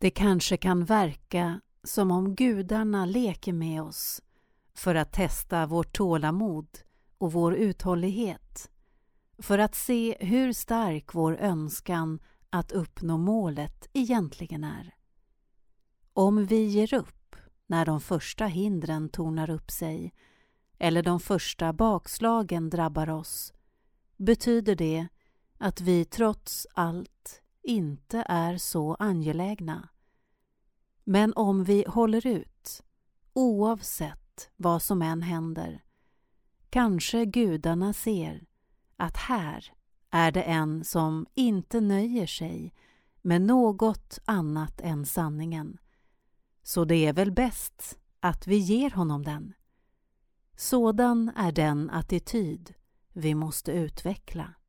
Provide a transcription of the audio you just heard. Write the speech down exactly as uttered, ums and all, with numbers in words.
Det kanske kan verka som om gudarna leker med oss för att testa vårt tålamod och vår uthållighet, för att se hur stark vår önskan att uppnå målet egentligen är. Om vi ger upp när de första hindren tornar upp sig eller de första bakslagen drabbar oss, betyder det att vi trots allt inte är så angelägna. Men om vi håller ut, oavsett vad som än händer, kanske gudarna ser att här är det en som inte nöjer sig med något annat än sanningen. Så det är väl bäst att vi ger honom den. Sådan är den attityd vi måste utveckla.